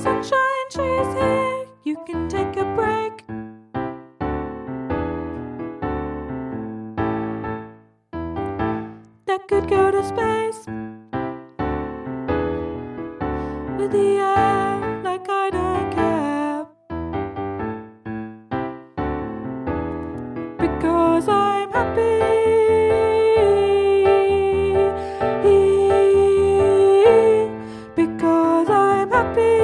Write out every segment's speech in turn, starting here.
sunshine, she's here. You can take a break. That could go to space with the air like I don't care. Because I'm happy. Because I'm happy.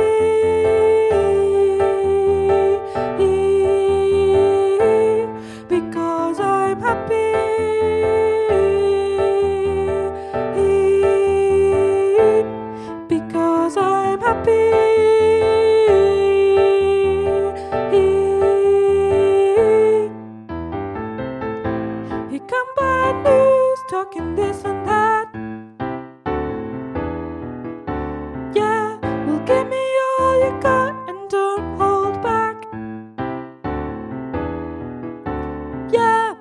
Because I'm happy. Because I'm happy. Here come bad news, talking this and that. Yeah, well, give me all you got and don't hold back. Yeah,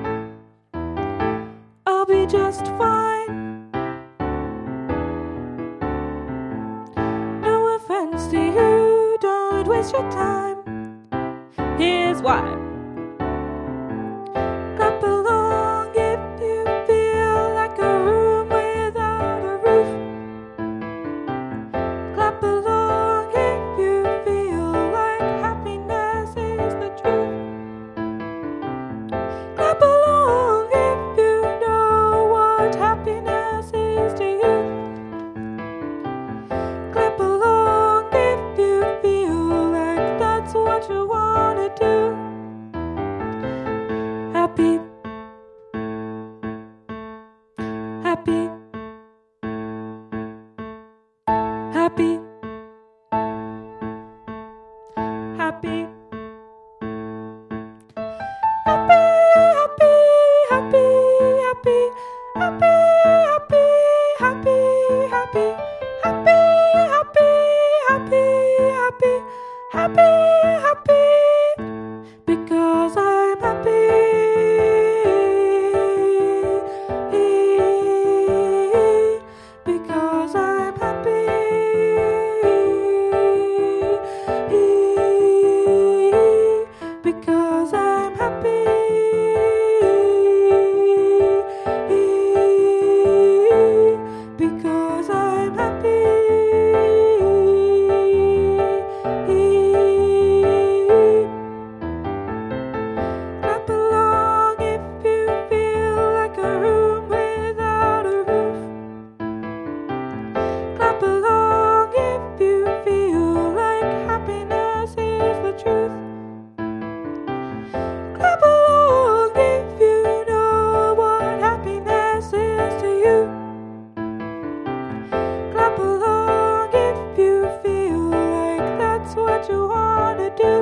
I'll be just fine. No offense to you, don't waste your time. Here's why. Clap along if you feel like a room without a roof. Clap along if you feel like happiness is the truth. Clap along if you know what happiness is to you. Clap along if you feel like that's what you wanna do. Happy. Happy. Happy. Happy. Happy, happy, happy, happy, happy, happy, happy, happy, happy, happy, happy, happy, happy, because I'm happy. Because I'm happy. Because I'm happy. Because I'm happy. Clap along if you feel like a room without a roof. Clap along if you feel like happiness is the truth. Clap along if you know what happiness is to you. Clap along if you feel like that's what you wanna do.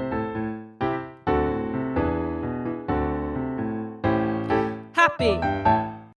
Happy.